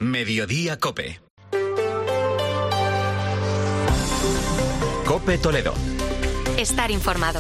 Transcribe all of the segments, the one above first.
Mediodía COPE. COPE Toledo. Estar informado.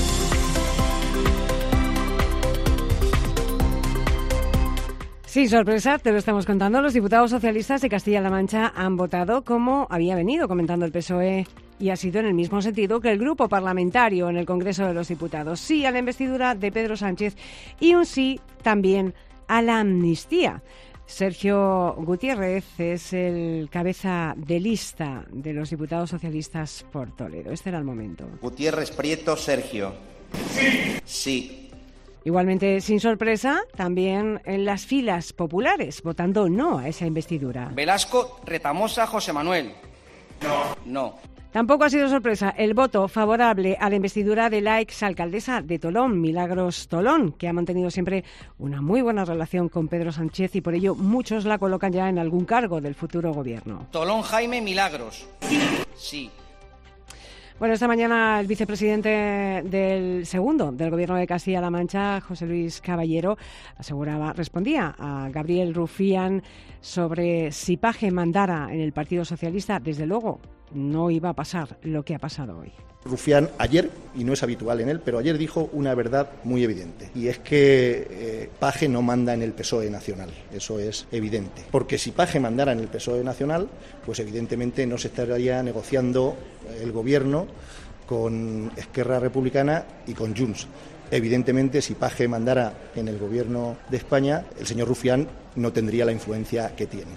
Sin sorpresa, te lo estamos contando, los diputados socialistas de Castilla-La Mancha han votado como había venido comentando el PSOE y ha sido en el mismo sentido que el grupo parlamentario en el Congreso de los Diputados. Sí a la investidura de Pedro Sánchez y un sí también a la amnistía. Sergio Gutiérrez es el cabeza de lista de los diputados socialistas por Toledo. Este era el momento. Gutiérrez Prieto, Sergio. Sí. Sí. Igualmente, sin sorpresa, también en las filas populares, votando no a esa investidura. Velasco Retamosa, José Manuel. No. Tampoco ha sido sorpresa el voto favorable a la investidura de la exalcaldesa de Tolón, Milagros Tolón, que ha mantenido siempre una muy buena relación con Pedro Sánchez y por ello muchos la colocan ya en algún cargo del futuro gobierno. Tolón Jaime Milagros. Sí. Bueno, esta mañana el vicepresidente del Gobierno de Castilla-La Mancha, José Luis Caballero, respondía a Gabriel Rufián sobre si Page mandara en el Partido Socialista. Desde luego, no iba a pasar lo que ha pasado hoy. Rufián ayer, y no es habitual en él, pero ayer dijo una verdad muy evidente, y es que Page no manda en el PSOE nacional, eso es evidente, porque si Page mandara en el PSOE nacional, pues evidentemente no se estaría negociando el gobierno con Esquerra Republicana y con Junts. Evidentemente, si Page mandara en el gobierno de España, el señor Rufián no tendría la influencia que tiene.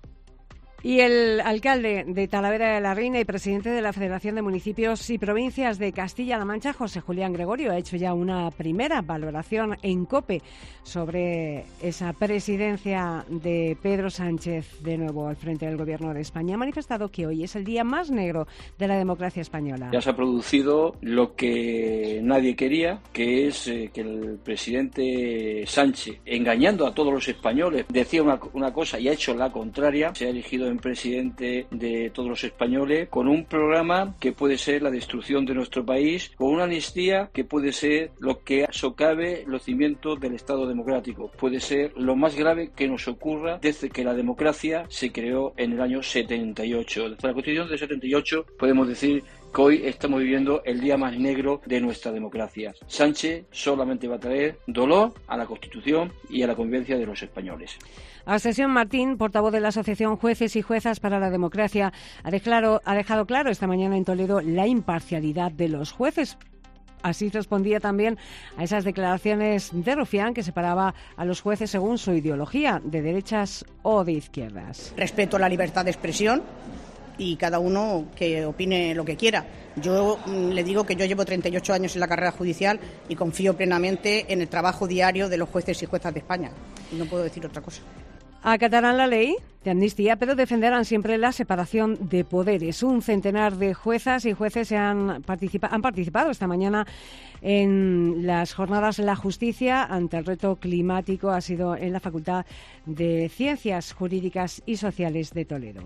Y el alcalde de Talavera de la Reina y presidente de la Federación de Municipios y Provincias de Castilla-La Mancha, José Julián Gregorio, ha hecho ya una primera valoración en COPE sobre esa presidencia de Pedro Sánchez de nuevo al frente del Gobierno de España. Ha manifestado que hoy es el día más negro de la democracia española. Ya se ha producido lo que nadie quería, que es que el presidente Sánchez, engañando a todos los españoles, decía una cosa y ha hecho la contraria. Se ha elegido en presidente de todos los españoles, con un programa que puede ser la destrucción de nuestro país, con una amnistía que puede ser lo que socave los cimientos del Estado democrático. Puede ser lo más grave que nos ocurra desde que la democracia se creó en el año 78. Desde la Constitución de 78 podemos decir que hoy estamos viviendo el día más negro de nuestra democracia. Sánchez solamente va a traer dolor a la Constitución y a la convivencia de los españoles. Ascensión Martín, portavoz de la Asociación Jueces y Juezas para la Democracia, ha dejado claro esta mañana en Toledo la imparcialidad de los jueces. Así respondía también a esas declaraciones de Rufián, que separaba a los jueces según su ideología, de derechas o de izquierdas. Respeto la libertad de expresión y cada uno que opine lo que quiera. Yo le digo que yo llevo 38 años en la carrera judicial y confío plenamente en el trabajo diario de los jueces y juezas de España. Y no puedo decir otra cosa. Acatarán la ley de amnistía, pero defenderán siempre la separación de poderes. Un centenar de juezas y jueces han participado esta mañana en las jornadas La Justicia ante el reto climático. Ha sido en la Facultad de Ciencias Jurídicas y Sociales de Toledo.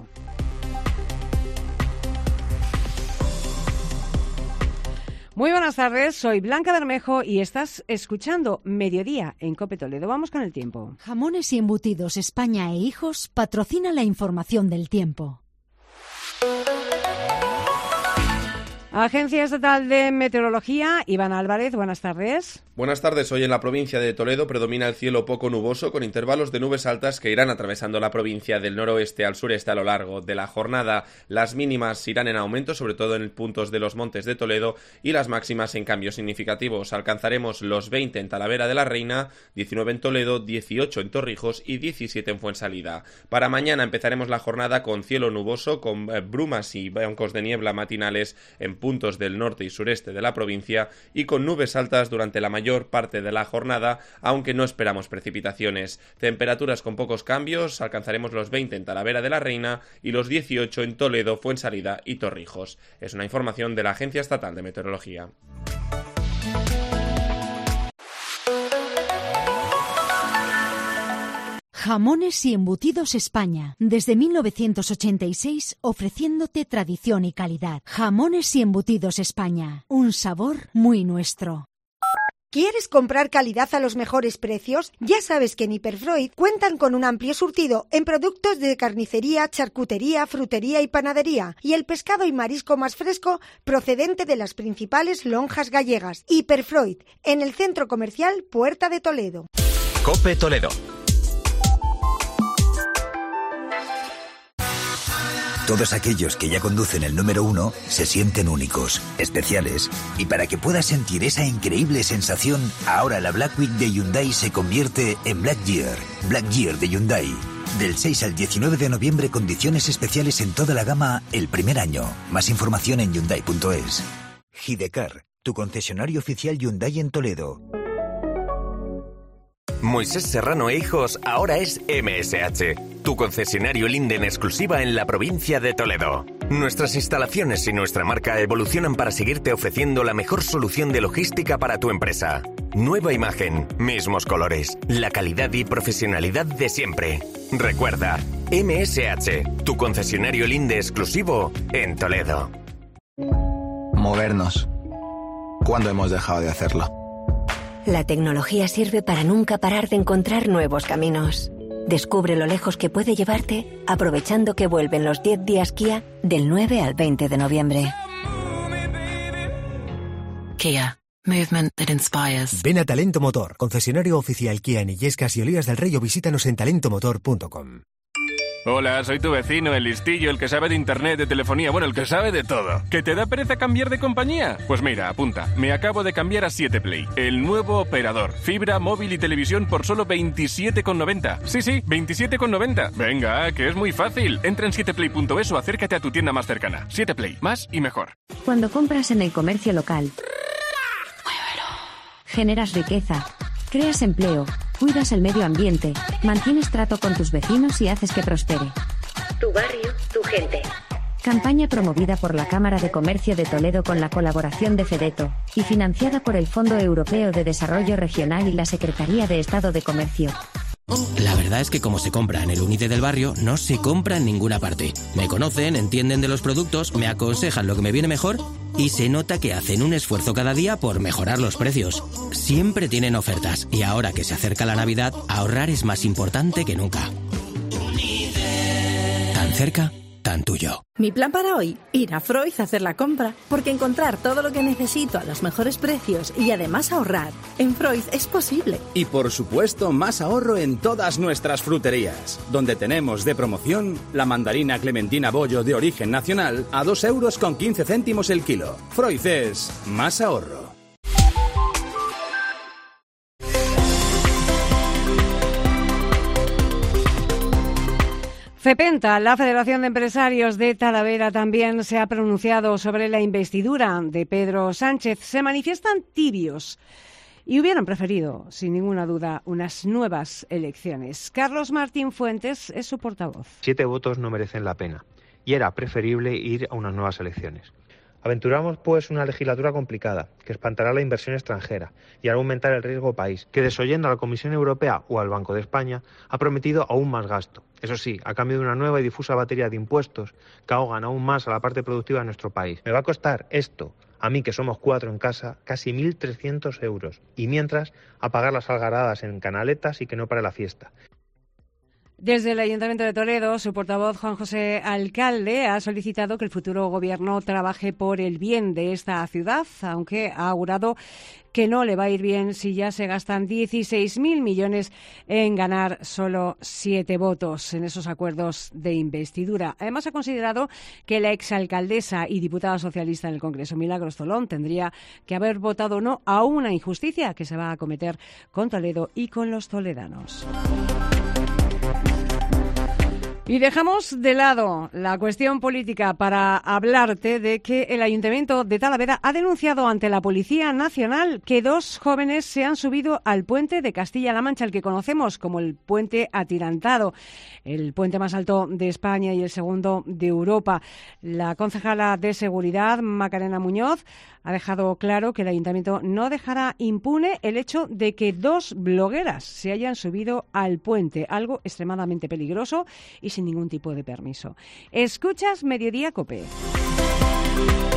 Muy buenas tardes, soy Blanca Bermejo y estás escuchando Mediodía en COPE Toledo. Vamos con el tiempo. Jamones y Embutidos España e Hijos patrocina la información del tiempo. Agencia Estatal de Meteorología, Iván Álvarez, buenas tardes. Buenas tardes. Hoy en la provincia de Toledo predomina el cielo poco nuboso con intervalos de nubes altas que irán atravesando la provincia del noroeste al sureste a lo largo de la jornada. Las mínimas irán en aumento, sobre todo en puntos de los montes de Toledo, y las máximas en cambios significativos. Alcanzaremos los 20 en Talavera de la Reina, 19 en Toledo, 18 en Torrijos y 17 en Fuensalida. Para mañana empezaremos la jornada con cielo nuboso, con brumas y bancos de niebla matinales en puntos del norte y sureste de la provincia y con nubes altas durante la mayor parte de la jornada, aunque no esperamos precipitaciones. Temperaturas con pocos cambios, alcanzaremos los 20 en Talavera de la Reina y los 18 en Toledo, Fuensalida y Torrijos. Es una información de la Agencia Estatal de Meteorología. Jamones y Embutidos España, desde 1986 ofreciéndote tradición y calidad. Jamones y Embutidos España, un sabor muy nuestro. ¿Quieres comprar calidad a los mejores precios? Ya sabes que en Hiperfreud cuentan con un amplio surtido en productos de carnicería, charcutería, frutería y panadería, y el pescado y marisco más fresco procedente de las principales lonjas gallegas. Hiperfreud, en el Centro Comercial Puerta de Toledo. COPE Toledo. Todos aquellos que ya conducen el número 1 se sienten únicos, especiales. Y para que puedas sentir esa increíble sensación, ahora la Black Week de Hyundai se convierte en Black Year. Black Year de Hyundai. Del 6 al 19 de noviembre, condiciones especiales en toda la gama el primer año. Más información en Hyundai.es. Hidecar, tu concesionario oficial Hyundai en Toledo. Moisés Serrano e Hijos ahora es MSH, tu concesionario Linde en exclusiva en la provincia de Toledo. Nuestras instalaciones y nuestra marca evolucionan para seguirte ofreciendo la mejor solución de logística para tu empresa. Nueva imagen, mismos colores, la calidad y profesionalidad de siempre. Recuerda, MSH, tu concesionario Linde exclusivo en Toledo. Movernos. ¿Cuándo hemos dejado de hacerlo? La tecnología sirve para nunca parar de encontrar nuevos caminos. Descubre lo lejos que puede llevarte aprovechando que vuelven los 10 días Kia del 9 al 20 de noviembre. Kia. Movement that inspires. Ven a Talento Motor, concesionario oficial Kia en Illescas y Olías del Rey, o visítanos en talentomotor.com. Hola, soy tu vecino, el listillo, el que sabe de internet, de telefonía, bueno, el que sabe de todo. ¿Que te da pereza cambiar de compañía? Pues mira, apunta, me acabo de cambiar a 7play, el nuevo operador. Fibra, móvil y televisión por solo 27,90. Sí, 27,90. Venga, que es muy fácil. Entra en 7play.es o acércate a tu tienda más cercana. 7play, más y mejor. Cuando compras en el comercio local, generas riqueza, creas empleo, cuidas el medio ambiente, mantienes trato con tus vecinos y haces que prospere. Tu barrio, tu gente. Campaña promovida por la Cámara de Comercio de Toledo con la colaboración de Fedeto y financiada por el Fondo Europeo de Desarrollo Regional y la Secretaría de Estado de Comercio. La verdad es que como se compra en el Unide del barrio, no se compra en ninguna parte. Me conocen, entienden de los productos, me aconsejan lo que me viene mejor y se nota que hacen un esfuerzo cada día por mejorar los precios. Siempre tienen ofertas y ahora que se acerca la Navidad, ahorrar es más importante que nunca. Tan cerca, tan tuyo. Mi plan para hoy, ir a Freud a hacer la compra, porque encontrar todo lo que necesito a los mejores precios y además ahorrar en Freud es posible. Y por supuesto, más ahorro en todas nuestras fruterías, donde tenemos de promoción la mandarina clementina bollo de origen nacional a 2,15 € el kilo. Freud es más ahorro. FEPENTA, la Federación de Empresarios de Talavera, también se ha pronunciado sobre la investidura de Pedro Sánchez. Se manifiestan tibios y hubieran preferido, sin ninguna duda, unas nuevas elecciones. Carlos Martín Fuentes es su portavoz. 7 votos no merecen la pena y era preferible ir a unas nuevas elecciones. Aventuramos, pues, una legislatura complicada, que espantará la inversión extranjera y hará aumentar el riesgo país, que desoyendo a la Comisión Europea o al Banco de España, ha prometido aún más gasto. Eso sí, a cambio de una nueva y difusa batería de impuestos que ahogan aún más a la parte productiva de nuestro país. Me va a costar esto, a mí que somos 4 en casa, casi 1.300 €. Y mientras, a pagar las algaradas en canaletas y que no pare la fiesta. Desde el Ayuntamiento de Toledo, su portavoz Juan José Alcalde ha solicitado que el futuro gobierno trabaje por el bien de esta ciudad, aunque ha augurado que no le va a ir bien si ya se gastan 16.000 millones en ganar solo 7 votos en esos acuerdos de investidura. Además, ha considerado que la exalcaldesa y diputada socialista en el Congreso, Milagros Tolón, tendría que haber votado no a una injusticia que se va a cometer con Toledo y con los toledanos. Y dejamos de lado la cuestión política para hablarte de que el Ayuntamiento de Talavera ha denunciado ante la Policía Nacional que 2 jóvenes se han subido al puente de Castilla-La Mancha, el que conocemos como el Puente Atirantado, el puente más alto de España y el segundo de Europa. La concejala de Seguridad, Macarena Muñoz, ha dejado claro que el Ayuntamiento no dejará impune el hecho de que 2 blogueras se hayan subido al puente, algo extremadamente peligroso y sin ningún tipo de permiso. Escuchas Mediodía COPE.